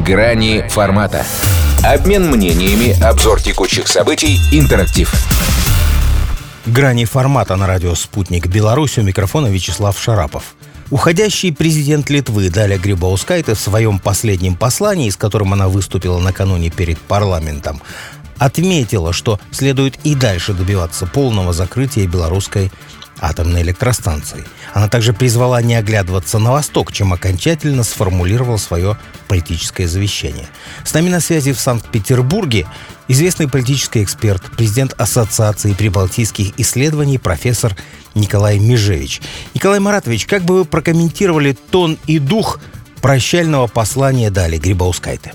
Грани формата. Обмен мнениями, обзор текущих событий, интерактив. Грани формата на радио «Спутник Беларусь». У микрофона Вячеслав Шарапов. Уходящий президент Литвы Даля Грибаускайте в своем последнем послании, с которым она выступила накануне перед парламентом, отметила, что следует и дальше добиваться полного закрытия белорусской атомной электростанции. Она также призвала не оглядываться на восток, чем окончательно сформулировала свое политическое завещание. С нами на связи в Санкт-Петербурге известный политический эксперт, президент Ассоциации прибалтийских исследований профессор Николай Межевич. Николай Маратович, как бы вы прокомментировали тон и дух прощального послания Дали Грибаускайте?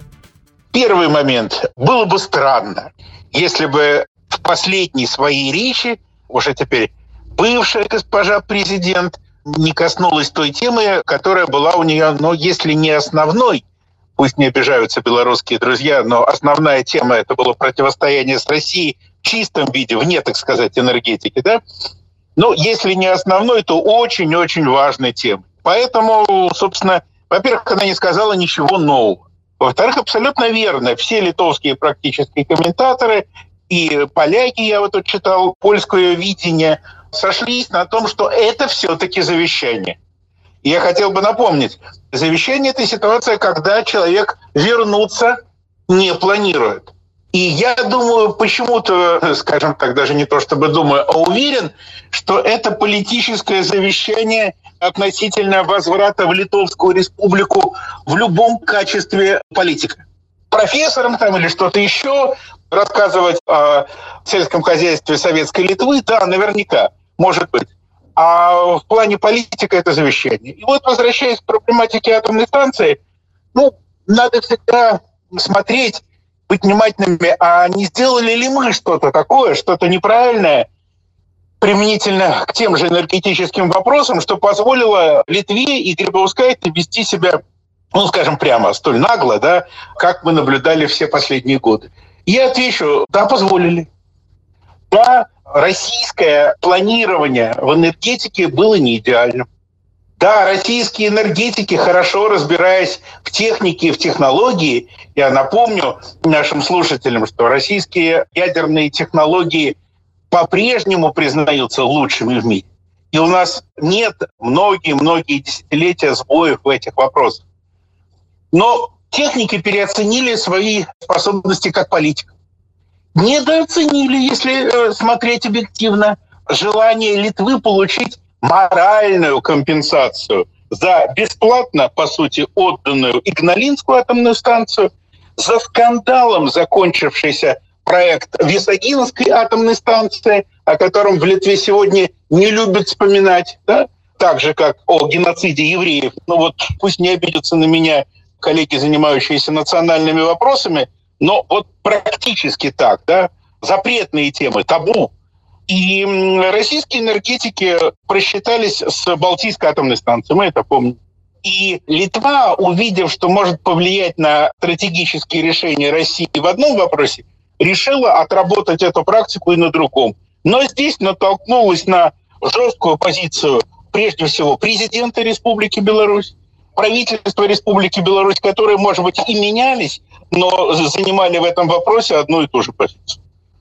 Первый момент. Было бы странно, если бы в последней своей речи, уже теперь бывшая госпожа президент, не коснулась той темы, которая была у нее, если не основной, пусть не обижаются белорусские друзья, но основная тема — это было противостояние с Россией в чистом виде, вне, так сказать, энергетики, да? Но если не основной, то очень-очень важной темой. Поэтому, собственно, во-первых, она не сказала ничего нового. Во-вторых, абсолютно верно, все литовские практически комментаторы и поляки, я вот тут читал, польское видение, сошлись на том, что это все-таки завещание. И я хотел бы напомнить, завещание — это ситуация, когда человек вернуться не планирует. И я думаю, почему-то, скажем так, даже не то чтобы думаю, а уверен, что это политическое завещание относительно возврата в Литовскую республику в любом качестве политика. Профессором там или что-то еще рассказывать о сельском хозяйстве советской Литвы, да, наверняка, может быть. А в плане политика это завещание. И вот, возвращаясь к проблематике атомной станции, надо всегда смотреть, быть внимательными, а не сделали ли мы что-то такое, что-то неправильное, применительно к тем же энергетическим вопросам, что позволило Литве и Грибаускайте вести себя, скажем прямо, столь нагло, да, как мы наблюдали все последние годы. Я отвечу, да, позволили. Да, российское планирование в энергетике было не идеальным. Да, российские энергетики, хорошо разбираясь в технике и в технологии, я напомню нашим слушателям, что российские ядерные технологии по-прежнему признаются лучшими в мире. И у нас нет многие десятилетия сбоев в этих вопросах. Но техники переоценили свои способности как политиков. Недооценили, если смотреть объективно, желание Литвы получить моральную компенсацию за бесплатно, по сути, отданную Игналинскую атомную станцию, за скандалом закончившийся проект Висагинской атомной станции, о котором в Литве сегодня не любят вспоминать, да? Так же, как о геноциде евреев. Пусть не обидятся на меня коллеги, занимающиеся национальными вопросами, но вот практически так, да, запретные темы, табу. И российские энергетики просчитались с Балтийской атомной станцией, мы это помним. И Литва, увидев, что может повлиять на стратегические решения России в одном вопросе, решила отработать эту практику и на другом. Но здесь натолкнулась на жесткую позицию, прежде всего, президента Республики Беларусь, правительства Республики Беларусь, которые, может быть, и менялись, но занимали в этом вопросе одну и ту же позицию.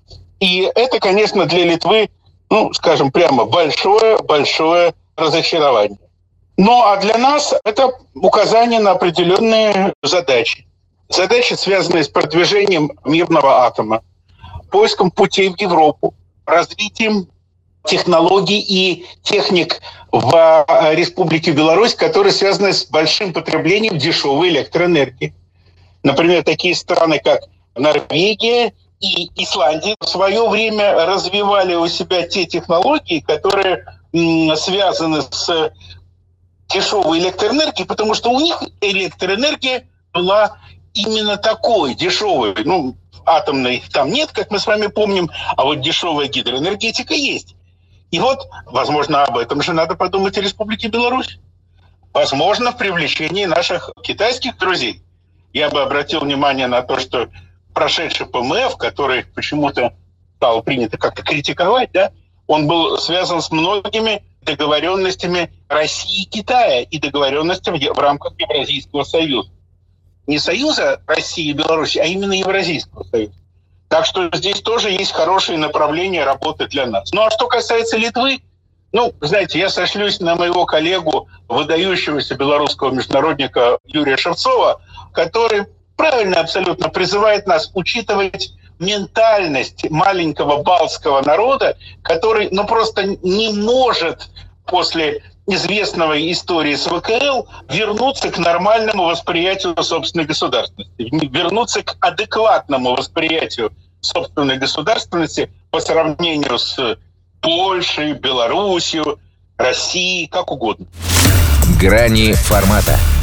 И это, конечно, для Литвы, скажем прямо, большое разочарование. А для нас это указание на определенные задачи. Задачи, связанные с продвижением мирного атома, поиском путей в Европу, развитием технологий и техник в Республике Беларусь, которые связаны с большим потреблением дешевой электроэнергии. Например, такие страны, как Норвегия и Исландия в свое время развивали у себя те технологии, которые связаны с дешевой электроэнергией, потому что у них электроэнергия была именно такой, дешевой. Атомной там нет, как мы с вами помним, а вот дешевая гидроэнергетика есть. И возможно, об этом же надо подумать и Республике Беларусь. Возможно, в привлечении наших китайских друзей. Я бы обратил внимание на то, что прошедший ПМФ, который почему-то стало принято как-то критиковать, да, он был связан с многими договоренностями России и Китая и договоренностями в рамках Евразийского союза. не союза России и Беларуси, а именно Евразийского союза. Так что здесь тоже есть хорошие направления работы для нас. Ну а что касается Литвы, знаете, я сошлюсь на моего коллегу, выдающегося белорусского международника Юрия Шевцова, который правильно абсолютно призывает нас учитывать ментальность маленького балтского народа, который просто не может после известной истории с ВКЛ вернуться к нормальному восприятию собственной государственности, вернуться к адекватному восприятию собственной государственности по сравнению с Польшей, Белоруссией, Россией, как угодно. Грани формата.